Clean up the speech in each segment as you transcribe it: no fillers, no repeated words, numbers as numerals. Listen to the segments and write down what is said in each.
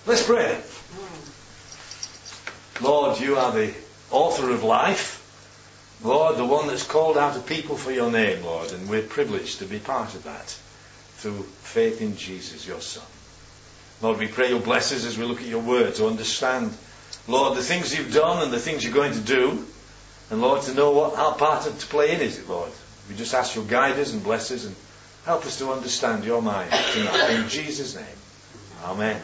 Let's pray. Lord, you are the author of life. Lord, the one that's called out a people for your name, Lord, and we're privileged to be part of that through faith in Jesus, your Son. Lord, we pray you'll bless us as we look at your word to understand, Lord, the things you've done and the things you're going to do, and Lord, to know what our part to play in is it, Lord. We just ask you'll guide us and bless us and help us to understand your mind tonight. In Jesus' name. Amen.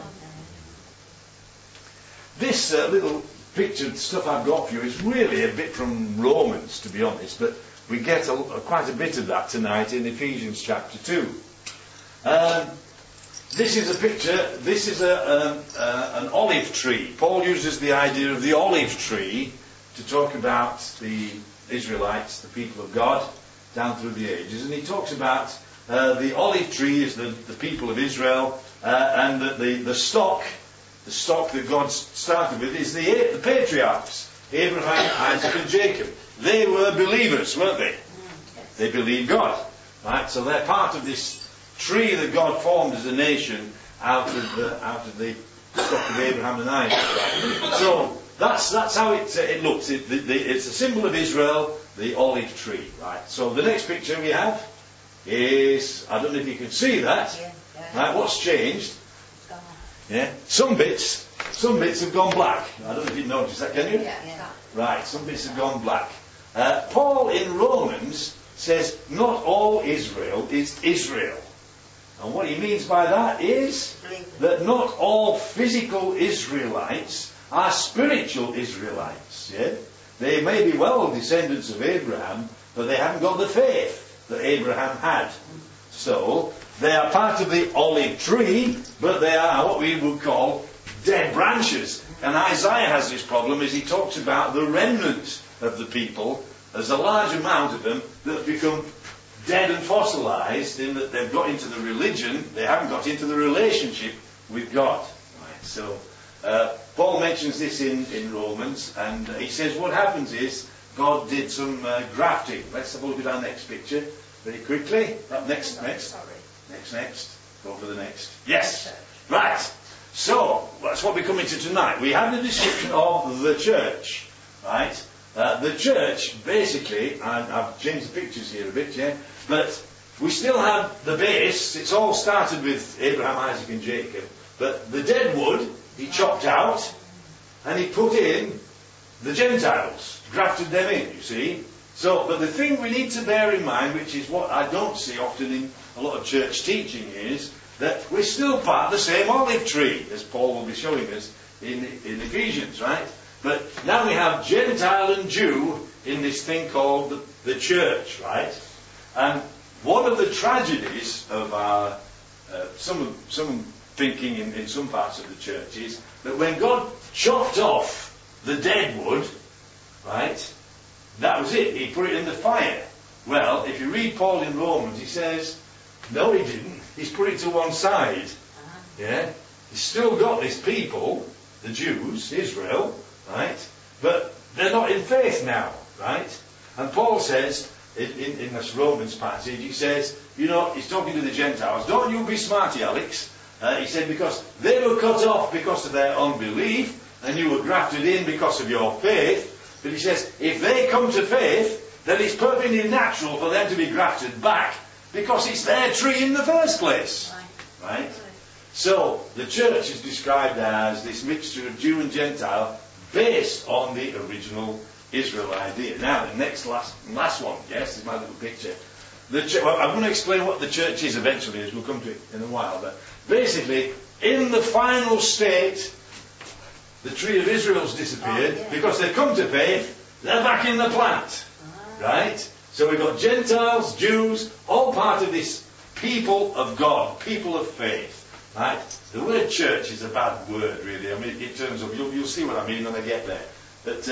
This little pictured stuff I've got for you is really a bit from Romans, to be honest, but we get quite a bit of that tonight in Ephesians chapter 2. This is a picture, this is an olive tree. Paul uses the idea of the olive tree to talk about the Israelites, the people of God, down through the ages. And he talks about the olive tree is the people of Israel, and the stock that God started with is the patriarchs, Abraham, Isaac and Jacob. They were believers, weren't they? They believed God. Right? So they're part of this tree that God formed as a nation out of the stock of Abraham and Isaac. Right? So that's how it looks. It's a symbol of Israel, the olive tree. Right? So the next picture we have is, I don't know if you can see that. Right? What's changed? Yeah. Some bits have gone black. I don't know if you noticed that, can you? Yeah. Right, some bits have gone black. Paul in Romans says not all Israel is Israel. And what he means by that is that not all physical Israelites are spiritual Israelites. Yeah? They may be well descendants of Abraham, but they haven't got the faith that Abraham had. So they are part of the olive tree, but they are what we would call dead branches. And Isaiah has this problem as he talks about the remnant of the people. There's a large amount of them that have become dead and fossilized in that they've got into the religion, they haven't got into the relationship with God. Right? So Paul mentions this in Romans, and he says what happens is God did some grafting. Let's have a look at our next picture very quickly. Next. Go for the next. Yes. Right. So, that's what we're coming to tonight. We have the description of the church. Right? The church, basically, I've changed the pictures here a bit, yeah? But we still have the base. It's all started with Abraham, Isaac and Jacob. But the dead wood, he chopped out, and he put in the Gentiles. Grafted them in, you see. So, but the thing we need to bear in mind, which is what I don't see often in a lot of church teaching, is that we're still part of the same olive tree, as Paul will be showing us in Ephesians, right? But now we have Gentile and Jew in this thing called the church, right? And one of the tragedies of our, some thinking in some parts of the church is that when God chopped off the dead wood, right, that was it. He put it in the fire. Well, if you read Paul in Romans, he says, no, he didn't. He's put it to one side. Yeah? He's still got this people, the Jews, Israel, right? But they're not in faith now, right? And Paul says, in this Romans passage, he says, he's talking to the Gentiles, don't you be smarty, Alex. He said, because they were cut off because of their unbelief, and you were grafted in because of your faith. But he says, if they come to faith, then it's perfectly natural for them to be grafted back, because it's their tree in the first place. Right? So, the church is described as this mixture of Jew and Gentile based on the original Israel idea. Now, the last one, yes, is my little picture. I'm going to explain what the church is eventually, as we'll come to it in a while. But basically, in the final state, the tree of Israel's disappeared because they've come to faith, they're back in the plant. Right? So we've got Gentiles, Jews, all part of this people of God, people of faith. Right? The word church is a bad word, really. I mean, in terms of, you'll see what I mean when I get there. But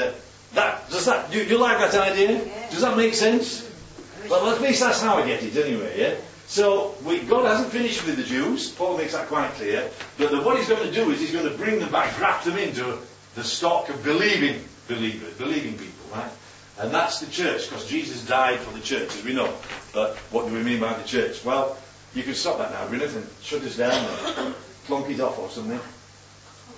do you like that idea? Does that make sense? Well, at least that's how I get it anyway, yeah? So, God hasn't finished with the Jews. Paul makes that quite clear. But what he's going to do is he's going to bring them back, graft them into the stock of believing people, right? And that's the church, because Jesus died for the church, as we know. But what do we mean by the church? Well, you can stop that now, Gwyneth, and shut us down or plonk it off or something.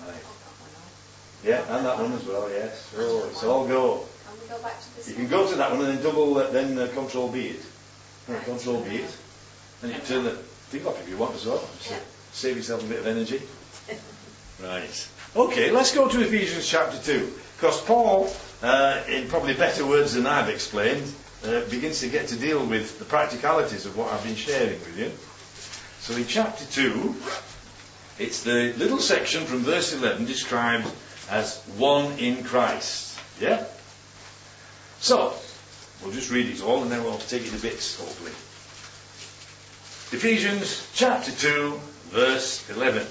Right. Yeah, and that one as well, yes. Oh, it's all go. And we go back to this. You can go to that one and then double, Control B it. Control B it. And you can turn the thing off if you want as well. So save yourself a bit of energy. Right. Okay, let's go to Ephesians chapter 2. Because Paul, in probably better words than I've explained, begins to get to deal with the practicalities of what I've been sharing with you. So in chapter 2, it's the little section from verse 11 described as one in Christ. Yeah? So, we'll just read it all and then we'll take it to bits, hopefully. Ephesians chapter 2, verse 11.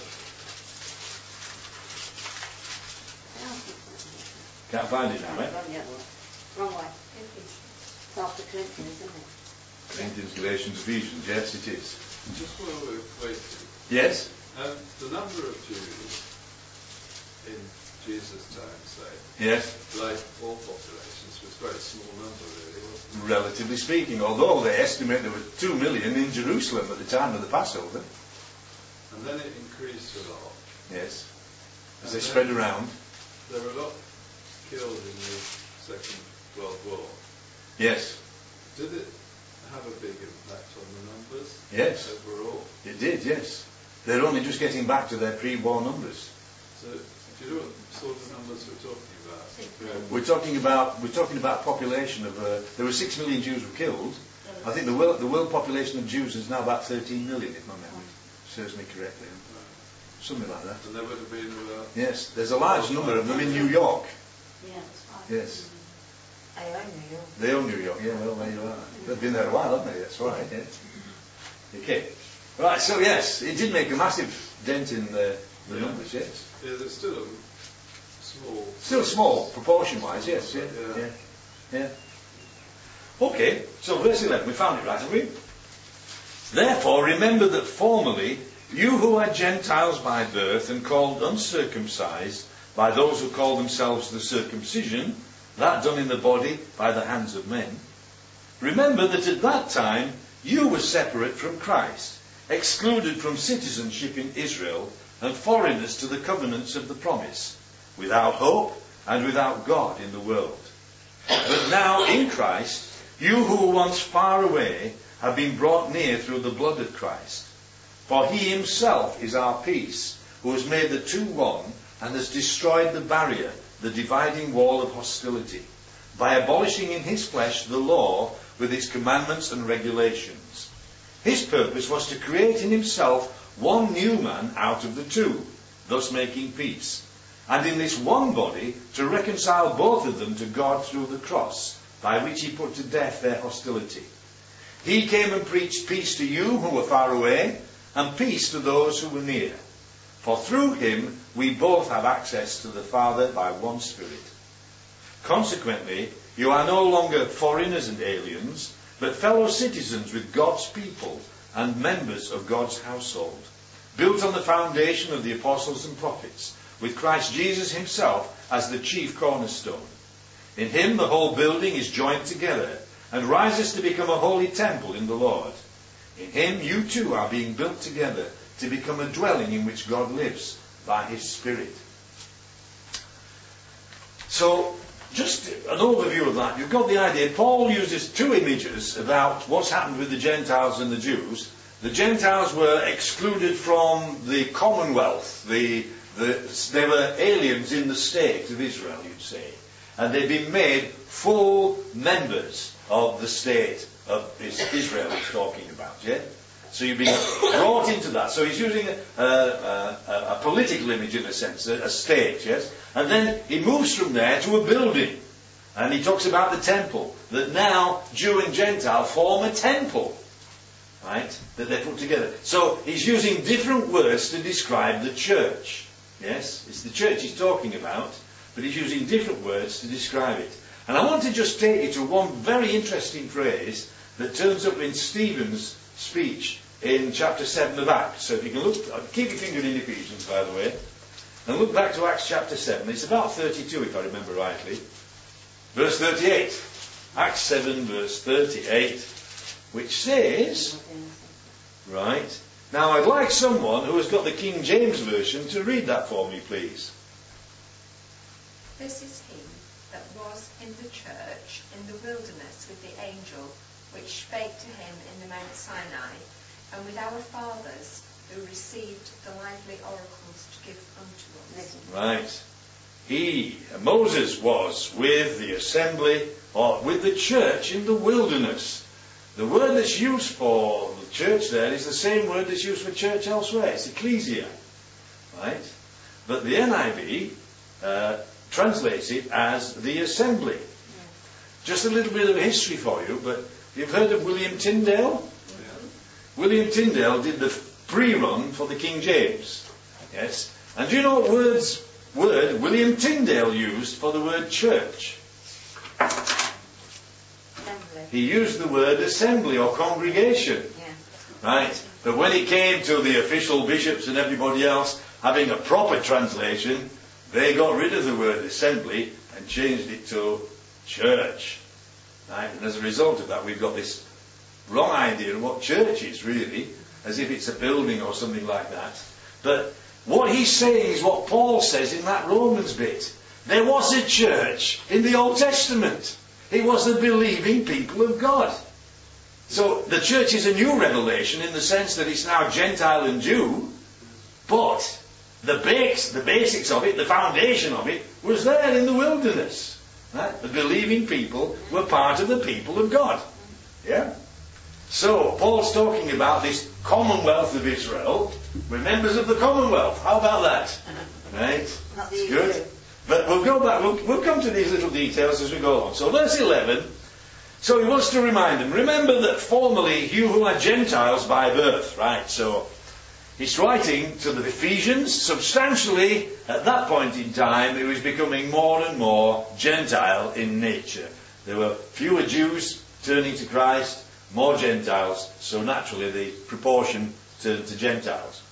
Can't find it now, eh? Wrong way. It's after Corinthians, isn't it? Corinthians, Galatians, Ephesians. Yes, it is. Just while we're waiting. Yes? The number of Jews in Jesus' time, say, Yes. like all populations, was a very small number, really, wasn't it? Relatively speaking, although they estimate there were 2 million in Jerusalem at the time of the Passover. And then it increased a lot. Yes. As they spread around. There were a lot killed in the Second World War. Yes. Did it have a big impact on the numbers? Yes. Overall? It did, yes. They're only just getting back to their pre-war numbers. So, do you know what sort of numbers we're talking about? We're talking about population of. There were 6 million Jews were killed. I think the world population of Jews is now about 13 million, if my memory serves me correctly. Something like that. And there would have been about. Yes, there's a large number of them in New York. Yeah, that's right. Yes. I own New York. They own New York. Yeah, well, there you are. They've been there a while, haven't they? That's right. Yeah. Okay. Right. So yes, it did make a massive dent in the numbers. Yes. Yeah, there's still a small. Still small, proportion-wise, yes, yeah. Okay, so verse 11, we found it right, have we? Therefore, remember that formerly, you who are Gentiles by birth and called uncircumcised by those who call themselves the circumcision, that done in the body by the hands of men, remember that at that time you were separate from Christ, excluded from citizenship in Israel, and foreigners to the covenants of the promise, without hope and without God in the world. But now in Christ, you who were once far away have been brought near through the blood of Christ. For he himself is our peace, who has made the two one and has destroyed the barrier, the dividing wall of hostility, by abolishing in his flesh the law with its commandments and regulations. His purpose was to create in himself one new man out of the two, thus making peace, and in this one body to reconcile both of them to God through the cross, by which he put to death their hostility. He came and preached peace to you who were far away, and peace to those who were near. For through him we both have access to the Father by one Spirit. Consequently, you are no longer foreigners and aliens, but fellow citizens with God's people and members of God's household, built on the foundation of the apostles and prophets, with Christ Jesus himself as the chief cornerstone. In him the whole building is joined together and rises to become a holy temple in the Lord. In him you too are being built together to become a dwelling in which God lives by his Spirit. So, just an overview of that. You've got the idea. Paul uses two images about what's happened with the Gentiles and the Jews. The Gentiles were excluded from the commonwealth. They were aliens in the state of Israel, you'd say. And they've been made full members of the state of Israel he's talking about, yeah? So you've been brought into that. So he's using a political image in a sense, a state, yes? And then he moves from there to a building. And he talks about the temple. That now Jew and Gentile form a temple. Right? That they're put together. So he's using different words to describe the church. Yes? It's the church he's talking about. But he's using different words to describe it. And I want to just take you to one very interesting phrase that turns up in Stephen's speech in chapter 7 of Acts. So if you can look, keep your finger in Ephesians, by the way, and look back to Acts chapter 7. It's about 32, if I remember rightly. Verse 38. Acts 7, verse 38, which says, right, Now I'd like someone who has got the King James Version to read that for me, please. This is he that was in the church in the wilderness with the angel, which spake to him in the Mount Sinai, and with our fathers, who received the lively oracles to give unto us. Right. He, Moses, was with the assembly, or with the church in the wilderness. The word that's used for the church there is the same word that's used for church elsewhere. It's ecclesia. Right? But the NIV translates it as the assembly. Yeah. Just a little bit of history for you, but you've heard of William Tyndale? Yeah. William Tyndale did the pre-run for the King James. Yes? And do you know what word William Tyndale used for the word church? Assembly. He used the word assembly or congregation. Yeah. Right? But when it came to the official bishops and everybody else having a proper translation, they got rid of the word assembly and changed it to church. Right? And as a result of that, we've got this wrong idea of what church is, really, as if it's a building or something like that. But what he's saying is what Paul says in that Romans bit. There was a church in the Old Testament. It was the believing people of God. So the church is a new revelation in the sense that it's now Gentile and Jew, but the basics of it, the foundation of it, was there in the wilderness. Right? The believing people were part of the people of God. Yeah? So Paul's talking about this commonwealth of Israel. We're members of the commonwealth. How about that? Right? That's good. But we'll go back. We'll come to these little details as we go on. So verse 11. So he wants to remind them. Remember that formerly you who are Gentiles by birth. Right? So he's writing to the Ephesians. Substantially, at that point in time, he was becoming more and more Gentile in nature. There were fewer Jews turning to Christ, more Gentiles. So naturally, the proportion to Gentiles.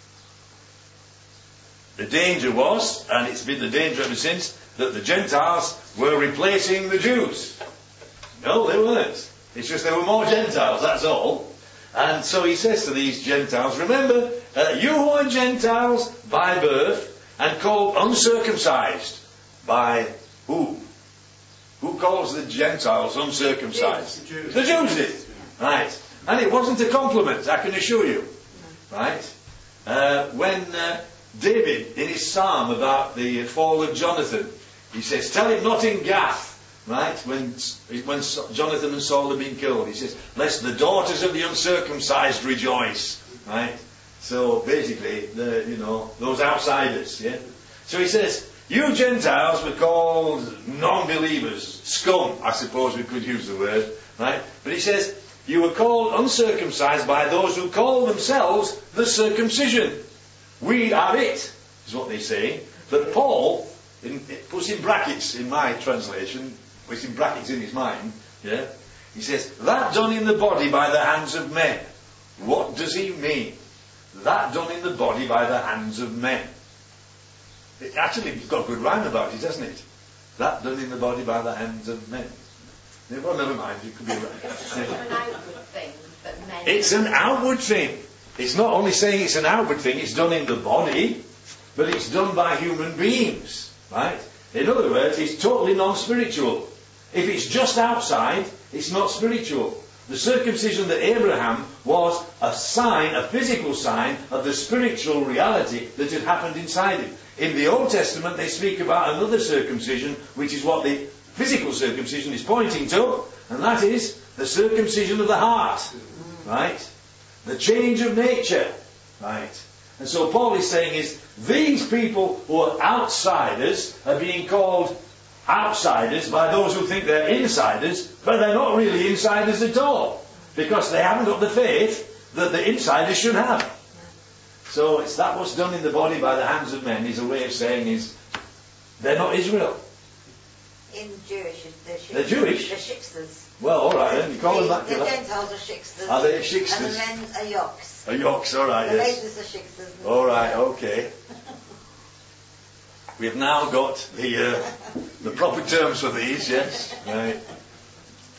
The danger was, and it's been the danger ever since, that the Gentiles were replacing the Jews. No, they weren't. It's just there were more Gentiles, that's all. And so he says to these Gentiles, remember, you who are Gentiles by birth and called uncircumcised by who? Who calls the Gentiles uncircumcised? The Jews did. Right. And it wasn't a compliment, I can assure you. Right? When David, in his psalm about the fall of Jonathan, he says, tell him not in Gath. Right? When Jonathan and Saul had been killed, he says, lest the daughters of the uncircumcised rejoice. Right? So basically, those outsiders. Yeah. So he says, you Gentiles were called non-believers, scum, I suppose we could use the word. Right? But he says, you were called uncircumcised by those who call themselves the circumcision. We are it, is what they say. But Paul puts in brackets in my translation, puts in brackets in his mind, yeah? He says, that done in the body by the hands of men. What does he mean? That done in the body by the hands of men. It actually, it's got a good rhyme about it, hasn't it? That done in the body by the hands of men. Well, never mind, it could be right. It's an outward thing that men... It's an outward thing. It's not only saying it's an outward thing, it's done in the body, but it's done by human beings. Right? In other words, it's totally non-spiritual. If it's just outside, it's not spiritual. The circumcision that Abraham was a sign, a physical sign of the spiritual reality that had happened inside him. In the Old Testament, they speak about another circumcision, which is what the physical circumcision is pointing to, and that is the circumcision of the heart. Right? The change of nature. Right? And so Paul is saying is, these people who are outsiders are being called outsiders by those who think they're insiders, but they're not really insiders at all, because they haven't got the faith that the insiders should have. So it's that what's done in the body by the hands of men is a way of saying is, they're not Israel. In Jewish, they're Jewish? They're shiksters. Well, all right, then you call them that. The Gentiles are shiksters. Are they shiksters? And the men are yoks. Are yoks, all right, the yes. ladies are shiksters. All right, okay. We have now got the proper terms for these, yes? Right.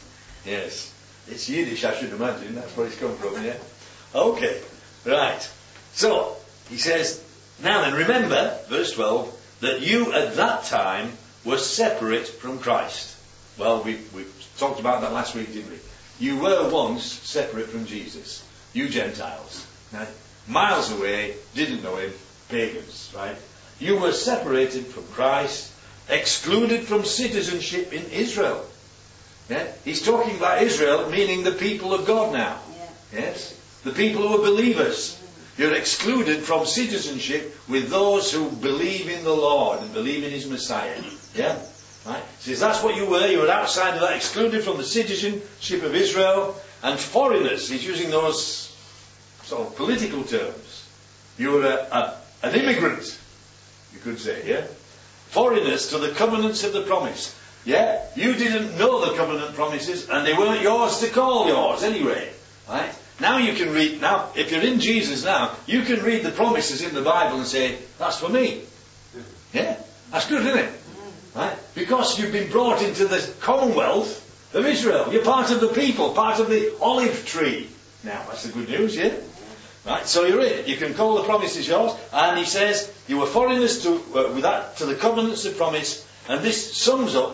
Yes. It's Yiddish, I should imagine. That's where it's come from, yeah? Okay. Right. So, he says, now then, remember, verse 12, that you at that time were separate from Christ. Well, we talked about that last week, didn't we? You were once separate from Jesus. You Gentiles. Now, miles away, didn't know him, pagans, right? You were separated from Christ, excluded from citizenship in Israel. Yeah? He's talking about Israel, meaning the people of God now. Yeah. Yes? The people who are believers. You're excluded from citizenship with those who believe in the Lord and believe in His Messiah. Yeah? Right? Says that's what you were. You were outside of that, excluded from the citizenship of Israel, and foreigners. He's using those sort of political terms. You were an immigrant, you could say, yeah? Foreigners to the covenants of the promise. Yeah? You didn't know the covenant promises, and they weren't yours to call yours anyway. Right? Now you can read, now, if you're in Jesus now, you can read the promises in the Bible and say, that's for me. Yeah? That's good, isn't it? Right? Because you've been brought into the commonwealth of Israel. You're part of the people, part of the olive tree. Now, that's the good news, yeah? Right? So you're in. You can call the promises yours. And he says, you were foreigners to the covenants of promise. And this sums up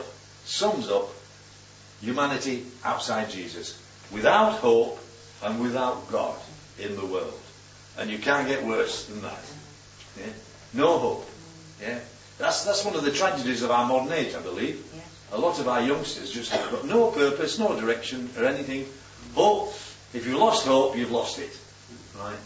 humanity outside Jesus. Without hope and without God in the world. And you can't get worse than that. Yeah? No hope. Yeah? That's one of the tragedies of our modern age, I believe. Yeah. A lot of our youngsters just have got no purpose, no direction or anything. Hope. If you lost hope, you've lost it. Right?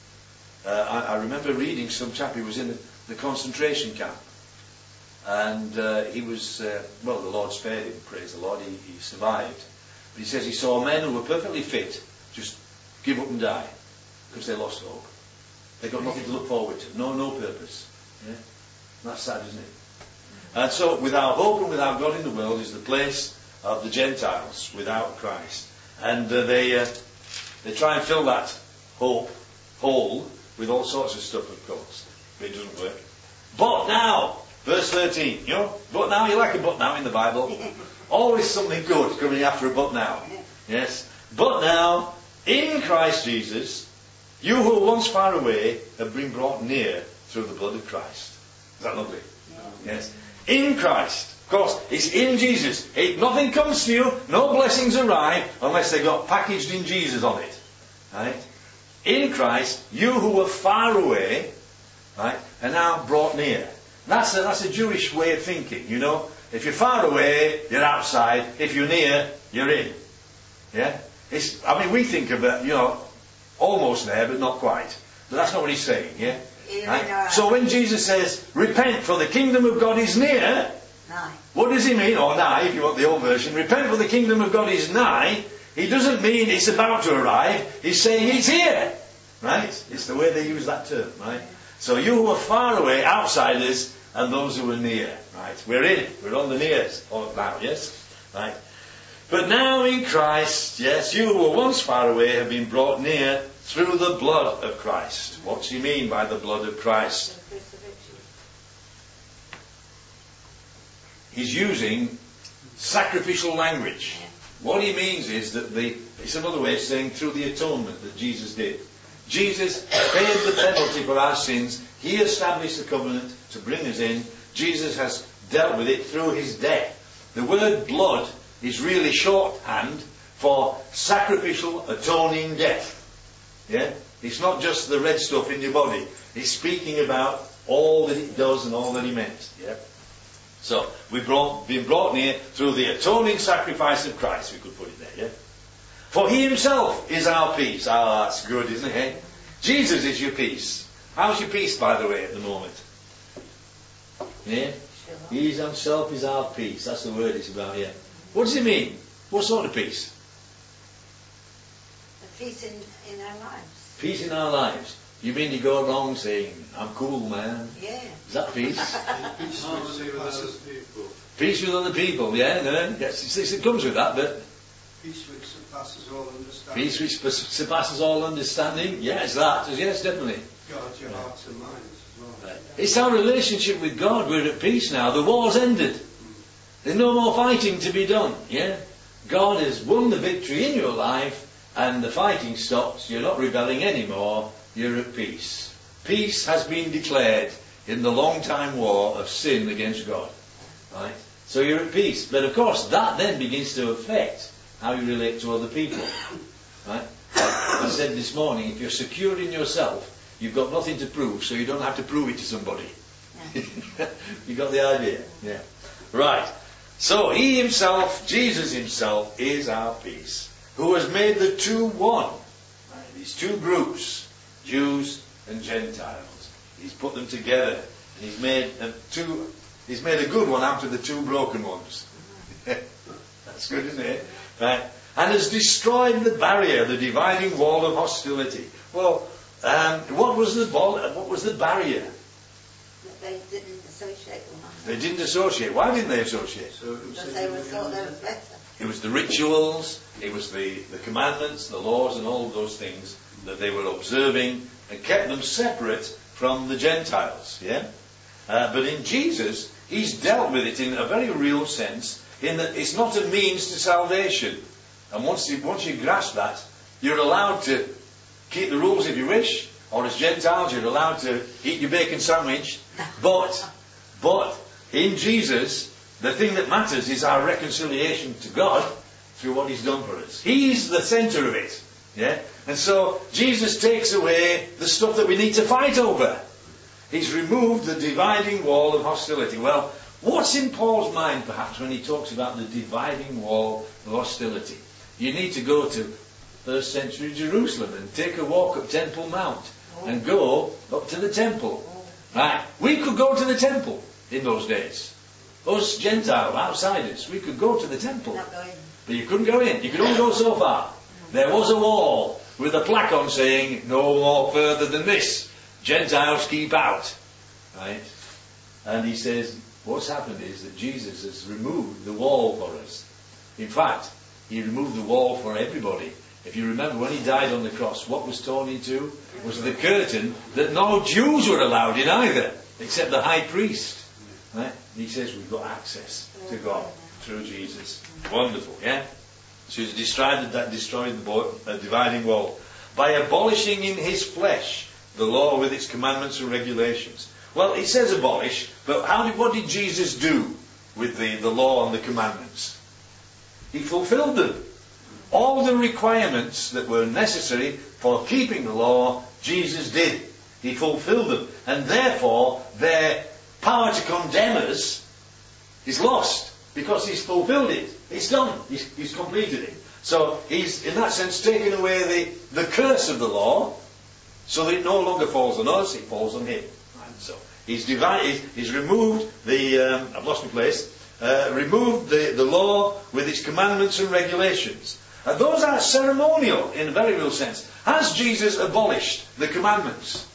I remember reading some chap who was in the concentration camp. And he was, the Lord spared him, praise the Lord, he survived. But he says he saw men who were perfectly fit just give up and die because they lost hope. They got nothing to look forward to. No purpose. Yeah? That's sad, isn't it? And so without hope and without God in the world is the place of the Gentiles without Christ. And they try and fill that hope hole with all sorts of stuff, of course. But it doesn't work. But now, verse 13, but now, you like a but now in the Bible. Always something good coming after a but now. Yes. But now, in Christ Jesus, you who were once far away have been brought near through the blood of Christ. Is that lovely? Yeah. Yes. In Christ. Of course, it's in Jesus. Nothing comes to you, no blessings arrive unless they got packaged in Jesus on it. Right? In Christ, you who were far away, right, are now brought near. That's a Jewish way of thinking, If you're far away, you're outside. If you're near, you're in. Yeah? We think of it, almost there, but not quite. But that's not what he's saying, yeah? Right? So when Jesus says, repent for the kingdom of God is near, what does he mean? Or nigh, if you want the old version. Repent for the kingdom of God is nigh. He doesn't mean it's about to arrive. He's saying it's here. Right? It's the way they use that term, right? So you who are far away, outsiders, and those who are near. Right? We're in. We're on the nears now, yes? Right? But now in Christ, yes, you who were once far away have been brought near through the blood of Christ. What's he mean by the blood of Christ? He's using sacrificial language. What he means is that it's another way of saying through the atonement that Jesus did. Jesus paid the penalty for our sins. He established the covenant to bring us in. Jesus has dealt with it through his death. The word blood is really shorthand for sacrificial atoning death. Yeah? It's not just the red stuff in your body. He's speaking about all that it does and all that he meant. Yeah? So, we've been brought near through the atoning sacrifice of Christ, we could put it there, yeah? For he himself is our peace. Ah, that's good, isn't it? Eh? Jesus is your peace. How's your peace, by the way, at the moment? Yeah? He himself is our peace. That's the word it's about here. What does it mean? What sort of peace? The peace in our lives. Peace in our lives. You mean you go along saying, I'm cool, man? Yeah. Is that peace? Peace with other people. Peace with other people, yeah. No, yes, it comes with that, but... Peace which surpasses all understanding. Peace which surpasses all understanding. Yes, that. Yes, definitely. God, your hearts and minds as well. Right. It's our relationship with God. We're at peace now. The war's ended. There's no more fighting to be done. Yeah? God has won the victory in your life and the fighting stops. You're not rebelling anymore. you're at peace. Peace has been declared in the long time war of sin against God. Right? So you're at peace. But of course, that then begins to affect how you relate to other people. Right? I said this morning, if you're secure in yourself, you've got nothing to prove, so you don't have to prove it to somebody. You got the idea? Yeah. Right. So he himself, Jesus himself, is our peace, who has made the two one. Right? These two groups, Jews and Gentiles. He's put them together. And he's made a good one out of the two broken ones. That's good, isn't it? Right? And has destroyed the barrier, the dividing wall of hostility. Well, what was the barrier? They didn't associate with one another. They didn't associate. Why didn't they associate? Because they thought they were better. It was the rituals, it was the commandments, the laws and all of those things that they were observing and kept them separate from the Gentiles. Yeah? But in Jesus, he's dealt with it in a very real sense, in that it's not a means to salvation. And once you grasp that, you're allowed to keep the rules if you wish, or as Gentiles, you're allowed to eat your bacon sandwich. But in Jesus, the thing that matters is our reconciliation to God through what he's done for us. He's the centre of it. Yeah? And so Jesus takes away the stuff that we need to fight over. He's removed the dividing wall of hostility. Well, what's in Paul's mind perhaps when he talks about the dividing wall of hostility? You need to go to first century Jerusalem and take a walk up Temple Mount and go up to the temple. Right? We could go to the temple in those days. Us Gentile outsiders, we could go to the temple. But you couldn't go in. You could only go so far. There was a wall with a plaque on saying, no more further than this. Gentiles keep out. Right? And he says, what's happened is that Jesus has removed the wall for us. In fact, he removed the wall for everybody. If you remember, when he died on the cross, what was torn in two was the curtain that no Jews were allowed in either, except the high priest. Right? And he says we've got access to God through Jesus. Wonderful, yeah? So he's destroyed the dividing wall by abolishing in his flesh the law with its commandments and regulations. Well, it says abolish, but what did Jesus do with the law and the commandments? He fulfilled them. All the requirements that were necessary for keeping the law, Jesus did. He fulfilled them. And therefore, their power to condemn us is lost. Because he's fulfilled it. It's done. He's completed it. So he's, in that sense, taken away the curse of the law, so that it no longer falls on us, it falls on him. Right? So he's removed I've lost my place, removed the law with its commandments and regulations. And those are ceremonial in a very real sense. Has Jesus abolished the commandments?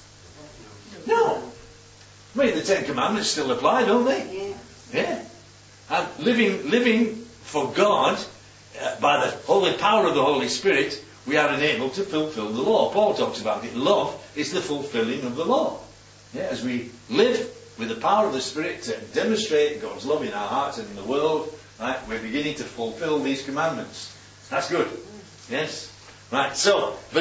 No. I mean, the Ten Commandments still apply, don't they? Yeah. And living for God, by the holy power of the Holy Spirit, we are enabled to fulfill the law. Paul talks about it. Love is the fulfilling of the law. Yeah, as we live with the power of the Spirit to demonstrate God's love in our hearts and in the world, right, we're beginning to fulfill these commandments. That's good. Yes? Right, so, but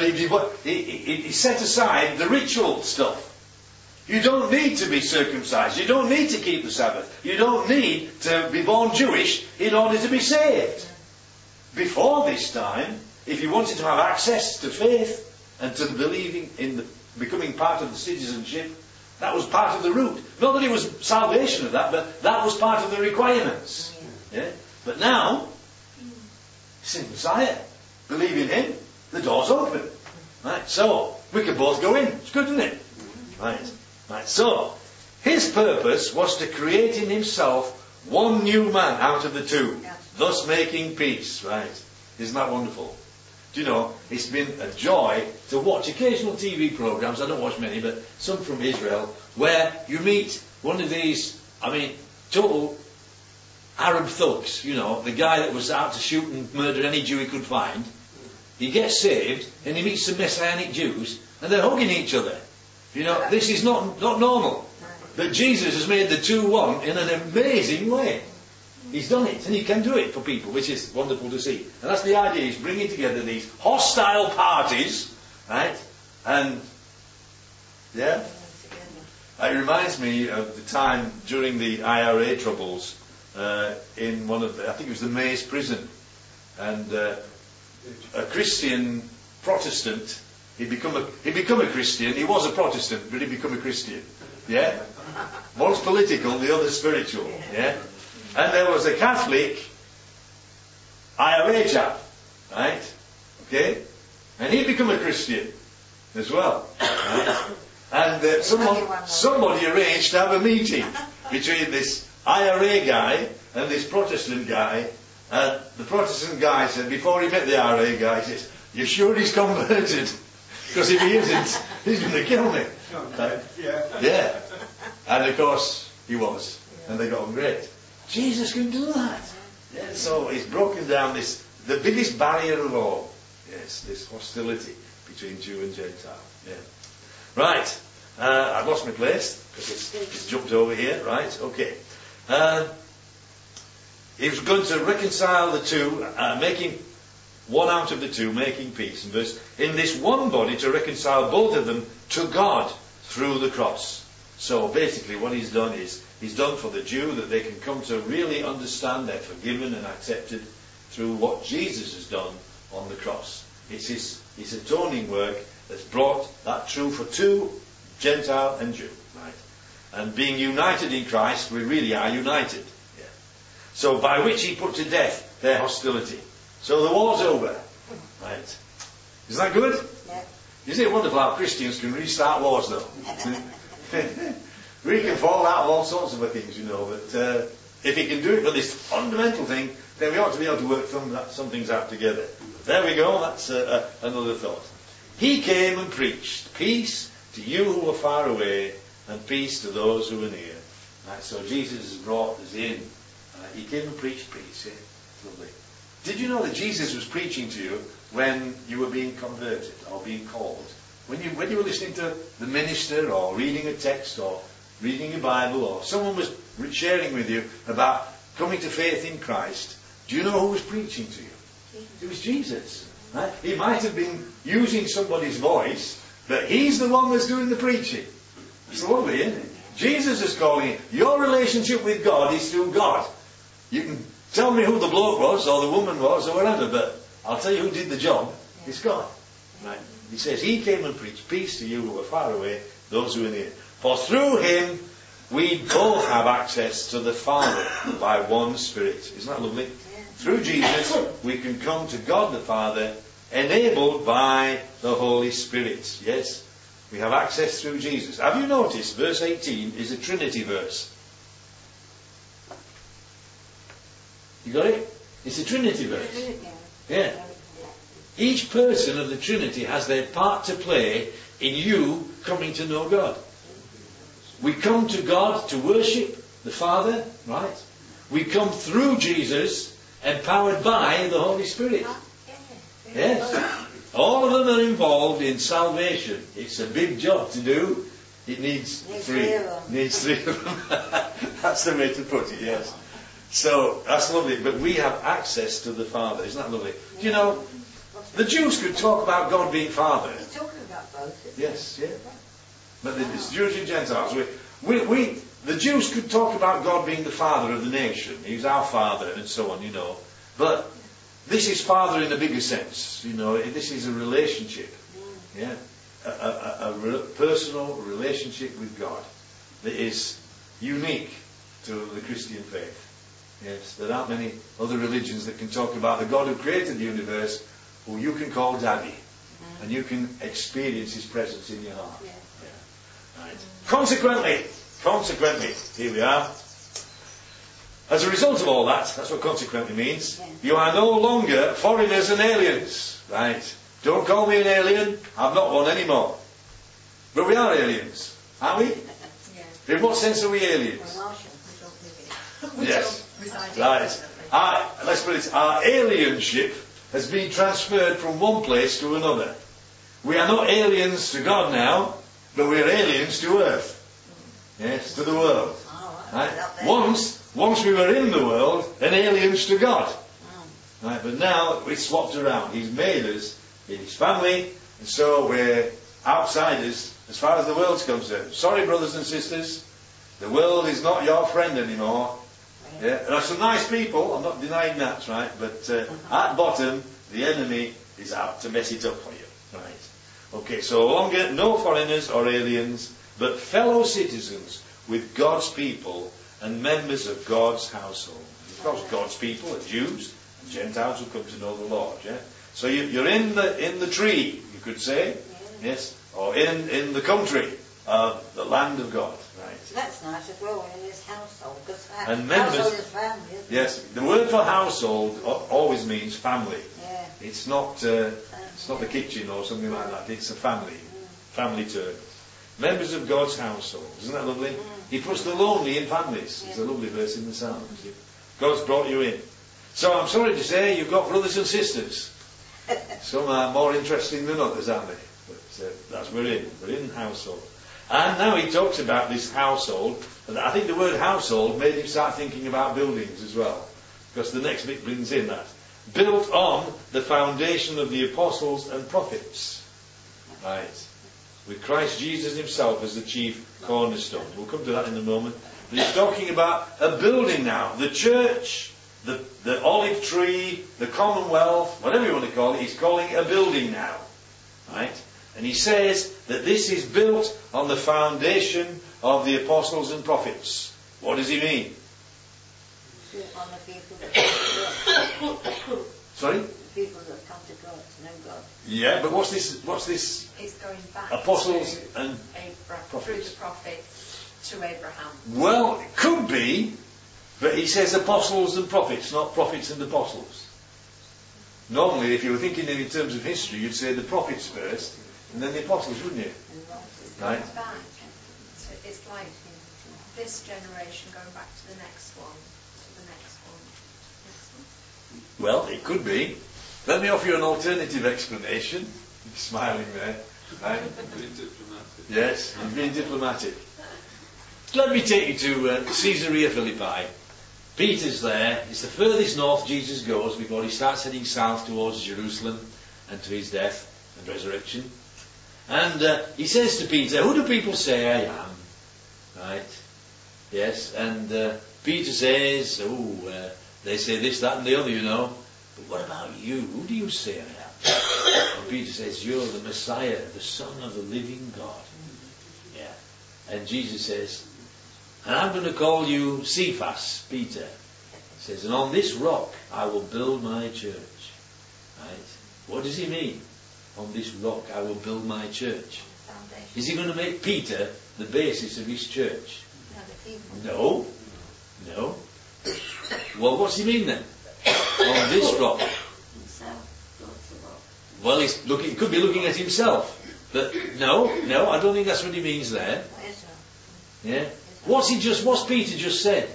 he set aside the ritual stuff. You don't need to be circumcised. You don't need to keep the Sabbath. You don't need to be born Jewish in order to be saved. Before this time, if you wanted to have access to faith and to believing in becoming part of the citizenship, that was part of the route. Not that it was salvation of that, but that was part of the requirements. Yeah? But now, sin Messiah, believe in him, the door's open. Right? So, we can both go in. It's good, isn't it? Right. So, his purpose was to create in himself one new man out of the two, thus making peace. Right? Isn't that wonderful? Do you know, it's been a joy to watch occasional TV programs, I don't watch many, but some from Israel, where you meet one of these, total Arab thugs, the guy that was out to shoot and murder any Jew he could find. He gets saved, and he meets some Messianic Jews, and they're hugging each other. This is not normal. But Jesus has made the two one in an amazing way. He's done it, and he can do it for people, which is wonderful to see. And that's the idea, he's bringing together these hostile parties, right? And Yeah? It reminds me of the time during the IRA troubles in one of the, I think it was the Maze prison. And a Christian Protestant, he'd become a Christian. He was a Protestant, but he'd become a Christian. Yeah? One's political, the other's spiritual. Yeah? And there was a Catholic IRA chap, right? Okay? And he'd become a Christian as well. Right? And somebody arranged to have a meeting between this IRA guy and this Protestant guy. And the Protestant guy said, before he met the IRA guy, he says, "You sure he's converted? Because if he isn't, he's going to kill me." Yeah. And of course, he was. And they got on great. Jesus can do that. Yeah. So he's broken down the biggest barrier of all. Yes, this hostility between Jew and Gentile. Yeah. Right. I've lost my place because it's jumped over here. Right. Okay. He was going to reconcile the two, making one out of the two, making peace. And in this one body to reconcile both of them to God through the cross. So basically what he's done is, he's done for the Jew that they can come to really understand they're forgiven and accepted through what Jesus has done on the cross. It's his atoning work that's brought that true for two, Gentile and Jew. Right? And being united in Christ, we really are united. Yeah. So by which he put to death their hostility. So the war's over. Right. Isn't that good? Yeah. Isn't it wonderful how Christians can restart wars though? We can fall out of all sorts of things, but if he can do it for this fundamental thing, then we ought to be able to work some things out together. There we go, that's another thought. He came and preached peace to you who are far away and peace to those who are near. Right, so Jesus has brought us in. He came and preached peace. Yeah? Lovely. Did you know that Jesus was preaching to you when you were being converted or being called? When you were listening to the minister or reading a text or reading a Bible or someone was sharing with you about coming to faith in Christ, do you know who was preaching to you? It was Jesus. Right? He might have been using somebody's voice, but he's the one that's doing the preaching. It's lovely, isn't it? Jesus is calling it. Your relationship with God is through God. You can tell me who the bloke was or the woman was or whatever, but I'll tell you who did the job. It's God. Right? He says, he came and preached peace to you who are far away, those who are near. For through him we both have access to the Father by one Spirit. Isn't that lovely? Yeah. Through Jesus we can come to God the Father enabled by the Holy Spirit. Yes? We have access through Jesus. Have you noticed verse 18 is a Trinity verse? You got it? It's a Trinity verse. Yeah. Each person of the Trinity has their part to play in you coming to know God. We come to God to worship the Father, right? We come through Jesus, empowered by the Holy Spirit. Yes. All of them are involved in salvation. It's a big job to do. It needs three. Needs three of them. That's the way to put it, yes. So, that's lovely. But we have access to the Father. Isn't that lovely? Do you know, the Jews could talk about God being Father. He's talking about both. Yes, yeah. But it's Jews and Gentiles. The Jews could talk about God being the Father of the nation. He's our Father and so on, But this is Father in a bigger sense. This is a relationship. Yeah. A personal relationship with God that is unique to the Christian faith. Yes, there aren't many other religions that can talk about the God who created the universe, who you can call Daddy, and you can experience His presence in your heart. Yeah. Right. Consequently, here we are. As a result of all that, that's what consequently means. You are no longer foreigners and aliens. Right? Don't call me an alien. I'm not one anymore. But we are aliens, aren't we? Yeah. In what sense are we aliens? Yes. Right. Let's put it. Our alienship has been transferred from one place to another. We are not aliens to God now, but we are aliens to earth. Yes, to the world. Right? Once we were in the world and aliens to God. Right? But now it's swapped around. He's made us in His family, and so we're outsiders as far as the world's concerned. Sorry, brothers and sisters, the world is not your friend anymore. Yeah, there are some nice people, I'm not denying that, right? But at bottom, the enemy is out to mess it up for you, right? Okay, so longer, no foreigners or aliens, but fellow citizens with God's people and members of God's household. Of course, God's people are Jews and Gentiles who come to know the Lord. Yeah. So you're in the tree, you could say, yes, or in the country of the land of God, right? That's nice as well, in his household, because And members- household is family, isn't it? Yes, the word for household always means family. Yeah. It's not the kitchen or something like that. It's a family term. Members of God's household. Isn't that lovely? He puts the lonely in families. It's a lovely verse in the Psalms. God's brought you in. So I'm sorry to say you've got brothers and sisters. Some are more interesting than others, aren't they? But that's we're in household. And now he talks about this household. And I think the word household made him start thinking about buildings as well. Because the next bit brings in that. Built on the foundation of the apostles and prophets. Right. With Christ Jesus himself as the chief cornerstone. We'll come to that in a moment. But he's talking about a building now. The church, the olive tree, the commonwealth, whatever you want to call it, he's calling it a building now. Right? And he says that this is built on the foundation of the apostles and prophets. What does he mean? On the people that come to God. Sorry? The people that come to God, to know God. Yeah, but what's this? It's going back Apostles to and Abraham, prophets. through the prophets to Abraham. Well, it could be, but he says apostles and prophets, not prophets and apostles. Normally, if you were thinking in terms of history, you'd say the prophets first, and then the apostles, wouldn't you? Right. Going back. So it's like this generation going back to the next one, to the next one. Well, it could be. Let me offer you an alternative explanation. You're smiling there. Right? Being diplomatic. Yes, I'm being diplomatic. Let me take you to Caesarea Philippi. Peter's there. It's the furthest north Jesus goes before he starts heading south towards Jerusalem and to his death and resurrection. And he says to Peter, "Who do people say I am?" Right? Yes, and Peter says, they say this, that and the other, you know. But what about you? Who do you say I am? And Peter says, "You're the Messiah, the Son of the living God." Yeah. And Jesus says, "And I'm going to call you Cephas, Peter." He says, "And on this rock I will build my church." Right? What does he mean? On this rock I will build my church. Is he going to make Peter the basis of his church? No. No. Well, what's he mean then? On this rock. Well, he could be looking at himself. But no, I don't think that's what he means there. Yeah. What's Peter just said?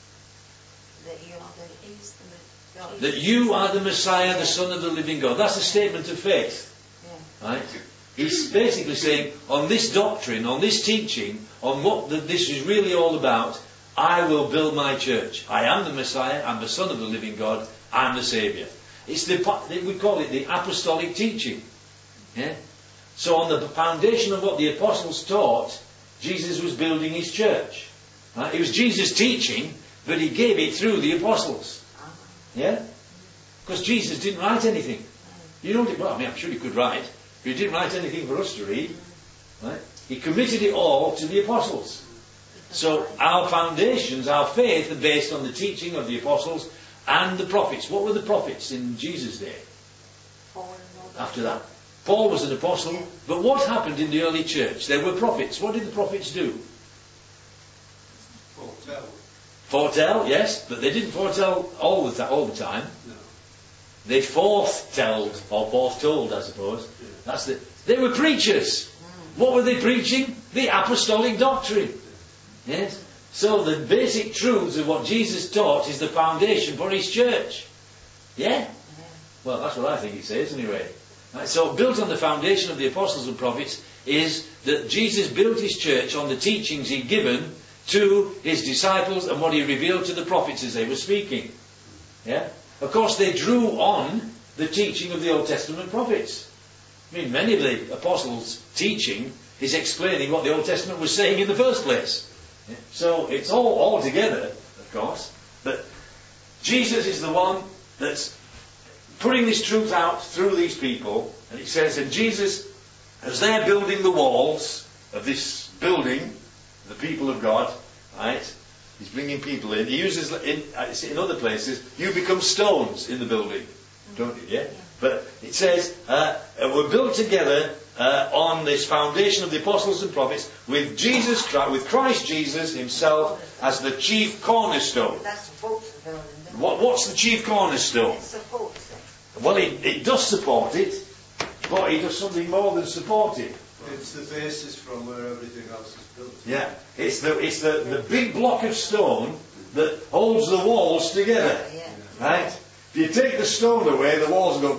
That you are the Messiah, the Son of the living God. That's a statement of faith. Right? He's basically saying, on this doctrine, on this teaching, on what this is really all about, I will build my church. I am the Messiah, I'm the Son of the living God, I'm the Saviour. It's we call it the apostolic teaching. Yeah? So on the foundation of what the apostles taught, Jesus was building his church. Right? It was Jesus' teaching, but he gave it through the apostles. Yeah? Because Jesus didn't write anything. You know, well, I mean, I'm sure he could write, but he didn't write anything for us to read. Right? He committed it all to the apostles. So our foundations, our faith, are based on the teaching of the apostles and the prophets. What were the prophets in Jesus' day? After that, Paul was an apostle, but what happened in the early church? There were prophets. What did the prophets do? Foretell, yes, but they didn't foretell all the time. No. They foretold, or foretold, I suppose. They were preachers. What were they preaching? The apostolic doctrine. Yes. So the basic truths of what Jesus taught is the foundation for his church. Yeah? Well, that's what I think he says anyway. Right, so built on the foundation of the apostles and prophets is that Jesus built his church on the teachings he'd given to his disciples and what he revealed to the prophets as they were speaking. Yeah? Of course, they drew on the teaching of the Old Testament prophets. I mean, many of the apostles' teaching is explaining what the Old Testament was saying in the first place. Yeah? So it's all together, of course. But Jesus is the one that's putting this truth out through these people. And it says, and Jesus, as they're building the walls of this building, the people of God, right? He's bringing people in. He uses, in other places, you become stones in the building. Don't you? Yeah? But it says, we're built together on this foundation of the apostles and prophets with Jesus Christ, with Christ Jesus himself as the chief cornerstone. That supports the building, doesn't it? What's the chief cornerstone? It supports it. Well, it does support it, but it does something more than support it. It's the basis from where everything else is built. Yeah, it's the big block of stone that holds the walls together. Yeah. Right? If you take the stone away, the walls go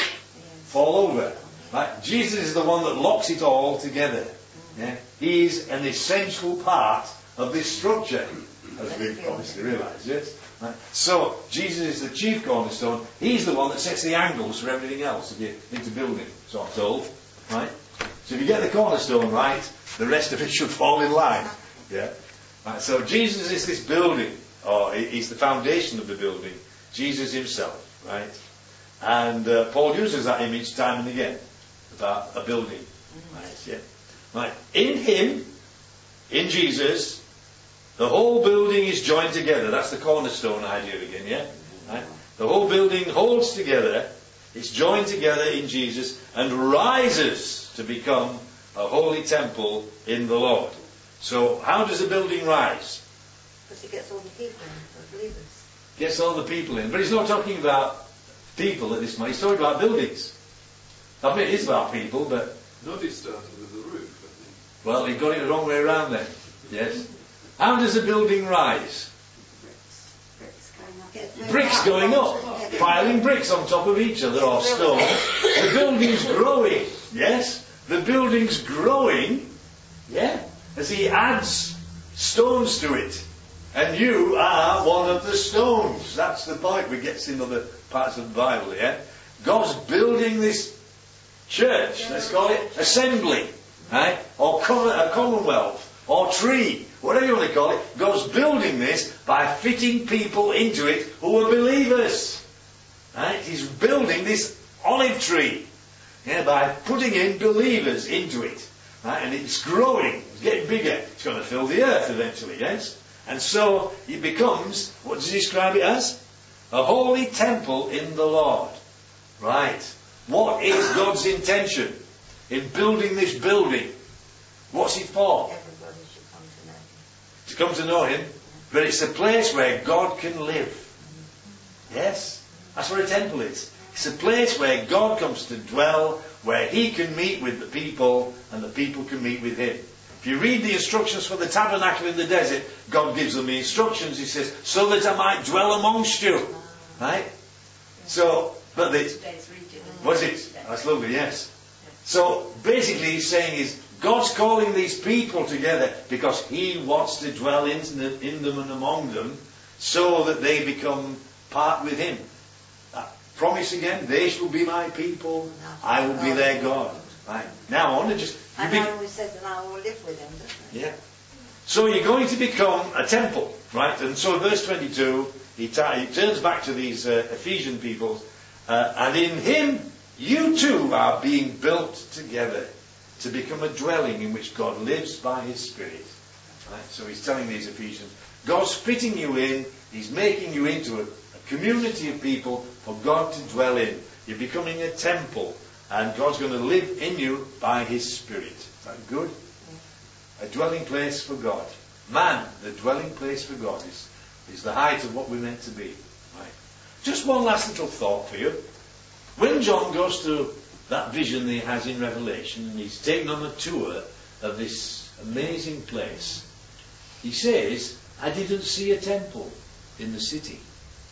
fall over. Right? Jesus is the one that locks it all together. Yeah? He's an essential part of this structure, as we've obviously realised. Yes? Right? So Jesus is the chief cornerstone. He's the one that sets the angles for everything else if you're into building, so I'm told. Right? So if you get the cornerstone right, the rest of it should fall in line. Yeah? Right, so Jesus is this building, or he's the foundation of the building. Jesus himself, right? And Paul uses that image time and again about a building. Right? Yeah. Right. In him, in Jesus, the whole building is joined together. That's the cornerstone idea again, yeah? Right? The whole building holds together. It's joined together in Jesus and rises to become a holy temple in the Lord. So how does a building rise? Because it gets all the people in, the believers. Gets all the people in. But he's not talking about people at this point. He's talking about buildings. I mean, it is about people, but... Nobody started with the roof, I think. Well, he got it the wrong way around then. Yes. How does a building rise? Bricks going up. Piling bricks on top of each other, or stone. The building's growing. Yes? The building's growing. Yeah? As he adds stones to it. And you are one of the stones. That's the point we get in other parts of the Bible, yeah? God's building this church, let's call it assembly, right? Or a commonwealth, or tree, whatever you want to call it. God's building this by fitting people into it who are believers. Right? He's building this olive tree, yeah, by putting in believers into it. Right? And it's growing, it's getting bigger. It's going to fill the earth eventually, yes? And so it becomes, what does he describe it as? A holy temple in the Lord. Right. What is God's intention in building this building? What's it for? Everybody should come to know him. To come to know him. But it's a place where God can live. Yes? That's what a temple is. It's a place where God comes to dwell, where he can meet with the people, and the people can meet with him. If you read the instructions for the tabernacle in the desert, God gives them the instructions. He says, so that I might dwell amongst you. Right? So, but was it? That's lovely, yes. So, basically he's saying is, God's calling these people together because he wants to dwell in them and among them so that they become part with him. Promise again, they shall be my people, I will be their God. Right. Now I want to just... And I always said that I will live with them, doesn't it? Yeah. So you're going to become a temple, right? And so in verse 22, he turns back to these Ephesian people, and in him you too are being built together to become a dwelling in which God lives by his Spirit. Right? So he's telling these Ephesians, God's fitting you in, he's making you into a community of people for God to dwell in. You're becoming a temple, and God's going to live in you by his Spirit. Is that good? A dwelling place for God. Man, the dwelling place for God is the height of what we're meant to be. Right. Just one last little thought for you. When John goes to that vision that he has in Revelation, and he's taken on a tour of this amazing place, he says, I didn't see a temple in the city.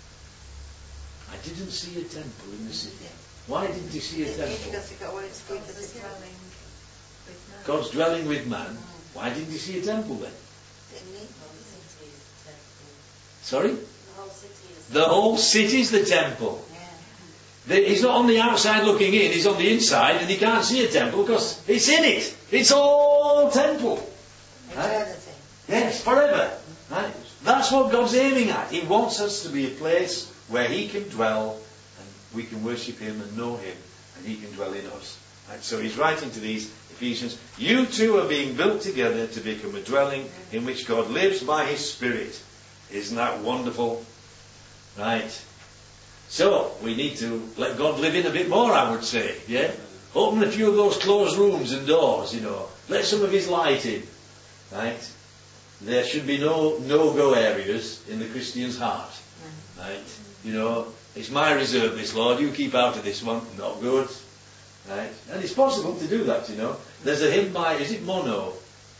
I didn't see a temple in the city. Why didn't he see a temple? Because God's dwelling with man. Why didn't he see a temple then? Sorry? The whole city's the temple. He's not on the outside looking in, he's on the inside, and he can't see a temple because it's in it. It's all temple. Right? Eternity. Yes, forever. Right? That's what God's aiming at. He wants us to be a place where He can dwell, and we can worship Him and know Him, and He can dwell in us. Right? So he's writing to these Ephesians, you two are being built together to become a dwelling in which God lives by His Spirit. Isn't that wonderful? Right. So, we need to let God live in a bit more, I would say. Yeah? Open a few of those closed rooms and doors, Let some of His light in. Right? There should be no no-go areas in the Christian's heart. Right? It's my reserve, this, Lord. You keep out of this one. Not good. Right? And it's possible to do that, There's a hymn by, is it Mono?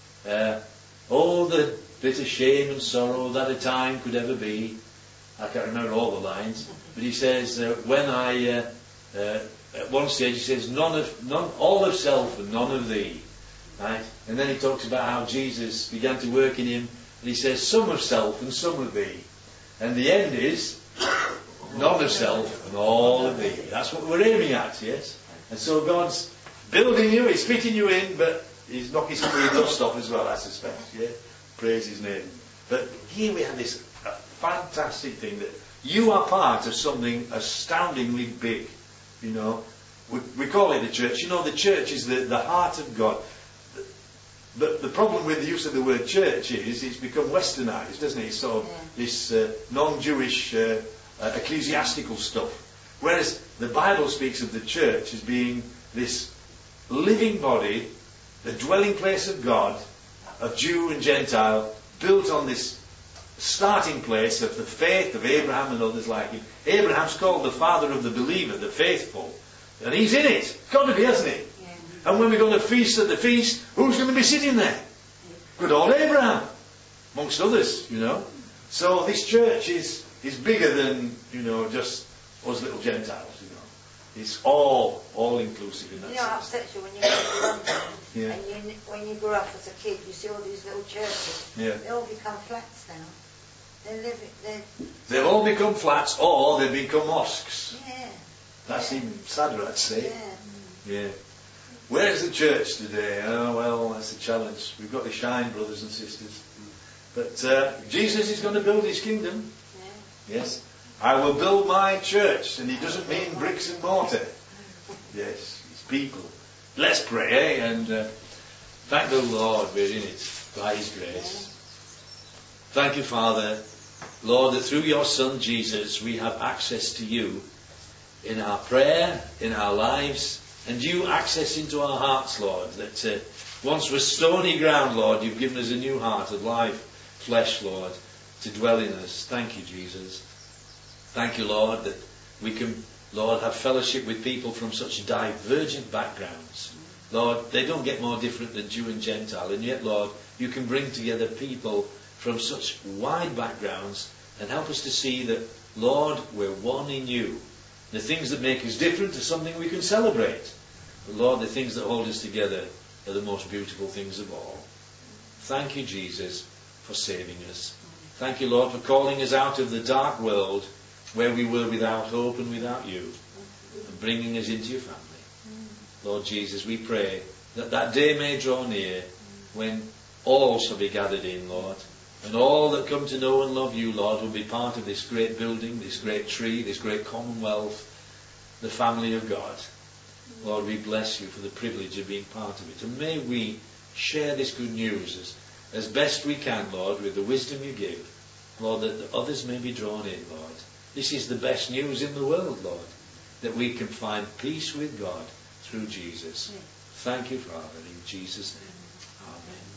Oh, the bitter shame and sorrow that a time could ever be. I can't remember all the lines. But he says, when I, at one stage he says, all of self and none of thee. Right? And then he talks about how Jesus began to work in him. And he says, some of self and some of thee. And the end is, none of self and all of thee. That's what we're aiming at, yes? And so God's building you, He's fitting you in, but He's knocking some of the dust off as well, I suspect. Yeah? Praise His name. But here we have this fantastic thing that you are part of something astoundingly big. We call it the church. The church is the heart of God. But the problem with the use of the word church is it's become westernized, doesn't it? It's sort of this non-Jewish ecclesiastical stuff. Whereas the Bible speaks of the church as being this living body, the dwelling place of God, of Jew and Gentile, built on this starting place of the faith of Abraham and others like him. Abraham's called the father of the believer, the faithful. And he's in it. Got to be, hasn't he? Yeah. And when we're going to feast at the feast, who's going to be sitting there? Good old Abraham, amongst others, So this church is bigger than, just us little Gentiles, It's all inclusive in that sense. It upsets you when you go to London, and when you grow up as a kid, you see all these little churches. Yeah. They all become flats now. They've all become flats, or they've become mosques. Yeah. That's even sadder, I'd say. Yeah. Where is the church today? Oh, well, that's the challenge. We've got to shine, brothers and sisters. But Jesus is going to build His kingdom. Yeah. Yes. I will build my church, and He doesn't mean bricks and mortar. Yes, it's people. Let's pray, and thank the Lord we're in it by His grace. Thank you, Father, Lord, that through your Son Jesus we have access to you in our prayer, in our lives, and you access into our hearts, Lord, that once we're stony ground, Lord, you've given us a new heart of live flesh, Lord, to dwell in us. Thank you, Jesus. Thank you, Lord, that we can, Lord, have fellowship with people from such divergent backgrounds. Lord, they don't get more different than Jew and Gentile, and yet, Lord, you can bring together people from such wide backgrounds and help us to see that, Lord, we're one in you. The things that make us different are something we can celebrate. But, Lord, the things that hold us together are the most beautiful things of all. Thank you, Jesus, for saving us. Thank you, Lord, for calling us out of the dark world where we were without hope and without you, and bringing us into your family. Lord Jesus, we pray that that day may draw near when all shall be gathered in, Lord, and all that come to know and love you, Lord, will be part of this great building, this great tree, this great commonwealth, the family of God. Lord, we bless you for the privilege of being part of it, and may we share this good news as best we can, Lord, with the wisdom you give, Lord, that others may be drawn in, Lord. This is the best news in the world, Lord, that we can find peace with God through Jesus. Thank you, Father, in Jesus' name. Amen.